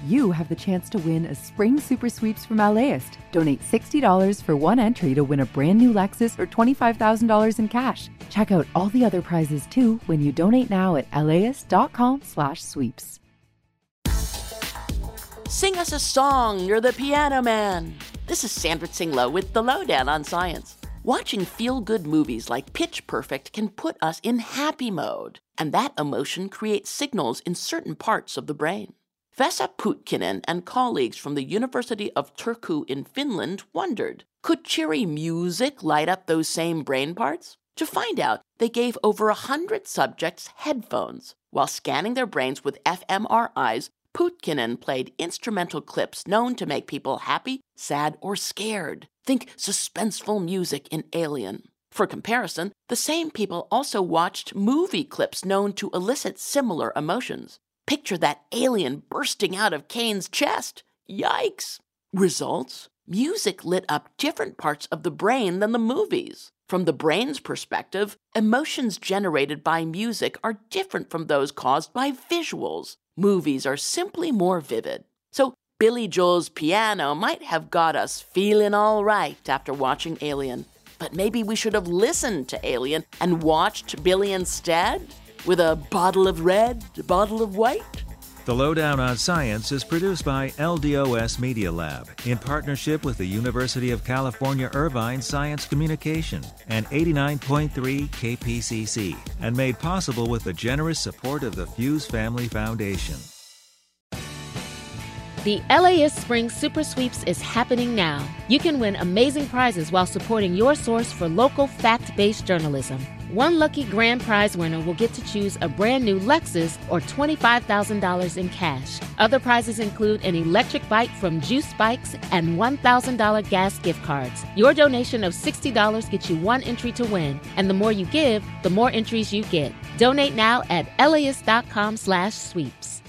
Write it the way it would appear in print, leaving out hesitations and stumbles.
you have the chance to win a Spring Super Sweeps from LAist. Donate $60 for one entry to win a brand new Lexus or $25,000 in cash. Check out all the other prizes too when you donate now at laist.com/sweeps. Sing us a song, you're the piano man. This is Sandra Tsinglow with The Lowdown on Science. Watching feel-good movies like Pitch Perfect can put us in happy mode, and that emotion creates signals in certain parts of the brain. Vesa Putkinen and colleagues from the University of Turku in Finland wondered, could cheery music light up those same brain parts? To find out, they gave over 100 subjects headphones. While scanning their brains with fMRIs, Putkinen played instrumental clips known to make people happy, sad, or scared. Think suspenseful music in Alien. For comparison, the same people also watched movie clips known to elicit similar emotions. Picture that alien bursting out of Kane's chest. Yikes! Results? Music lit up different parts of the brain than the movies. From the brain's perspective, emotions generated by music are different from those caused by visuals. Movies are simply more vivid. So Billy Joel's piano might have got us feeling all right after watching Alien. But maybe we should have listened to Alien and watched Billy instead? With a bottle of red, a bottle of white? The Lowdown on Science is produced by LDOS Media Lab in partnership with the University of California Irvine Science Communication and 89.3 KPCC, and made possible with the generous support of the Fuse Family Foundation. The LAist Spring Super Sweeps is happening now. You can win amazing prizes while supporting your source for local fact-based journalism. One lucky grand prize winner will get to choose a brand new Lexus or $25,000 in cash. Other prizes include an electric bike from Juice Bikes and $1,000 gas gift cards. Your donation of $60 gets you one entry to win, and the more you give, the more entries you get. Donate now at laist.com/sweeps.